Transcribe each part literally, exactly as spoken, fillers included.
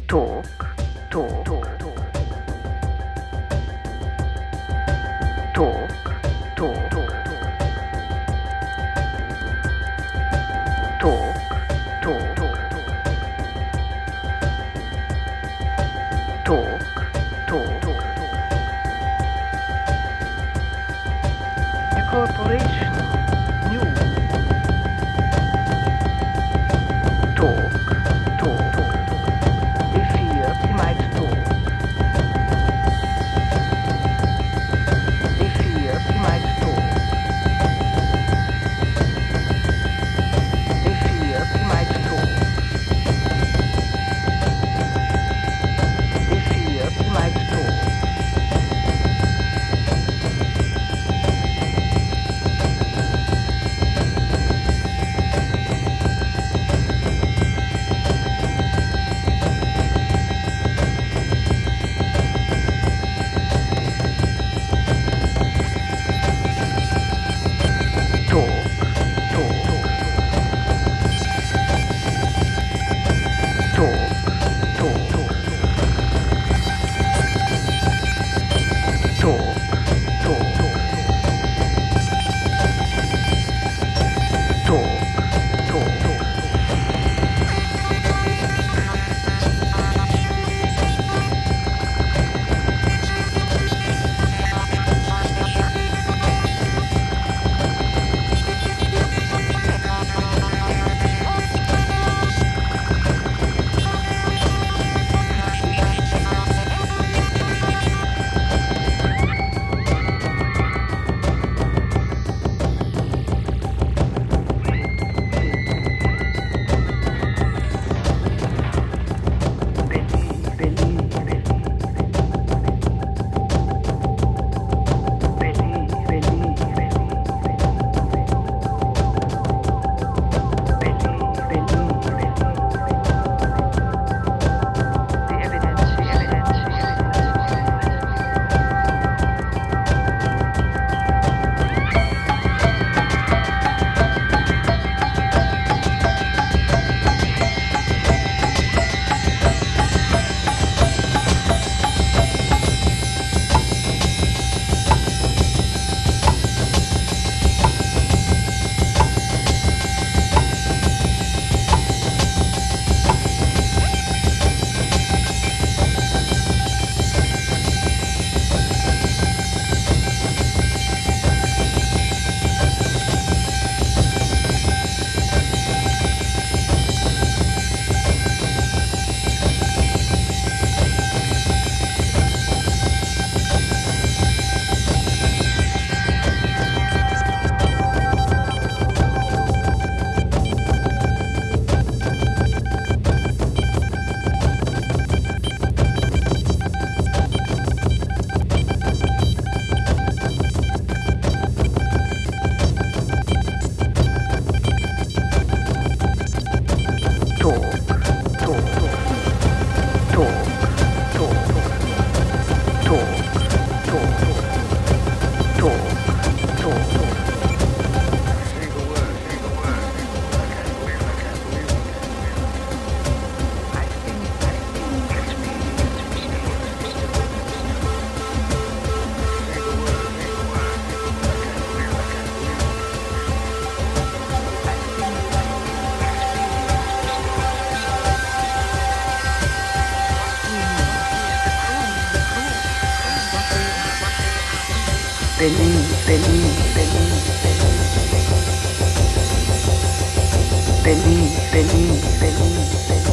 talk, talk, talk, talk, talk, talk, talk, talk, talk, talk. The corporation knew. Talk, talk, talk. They feared he might talk. They feared he might talk. They feared he might talk. They feared he might talk. Feliz, feliz, feliz, feliz, feliz, feliz,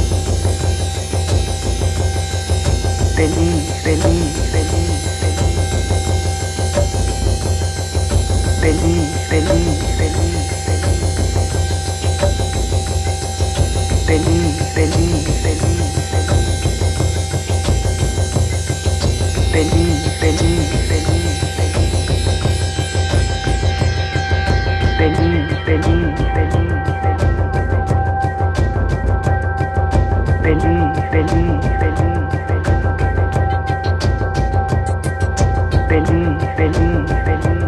feliz, feliz, feliz, feliz, feliz, feliz, feliz, feliz, feliz, feliz, feliz, feliz. Feliz, feliz, feliz, feliz, feliz, feliz, feliz, feliz, feliz.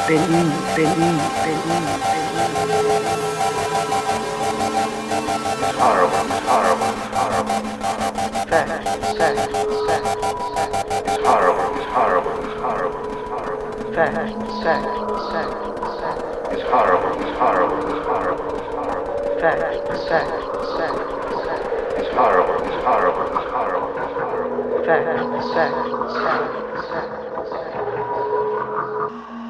feliz, feliz, feliz, feliz. It's horrible, it's horrible, it's horrible, it's horrible. Fact, fact, fact, It's horrible, it's horrible, it's horrible, it's horrible. fact, fact, fact, fact, It's horrible, it's horrible, it's horrible, it's horrible. fact, fact, fact, fact. It's horrible, it's horrible, it's horrible, it's horrible. Fact, fact, fact, fact.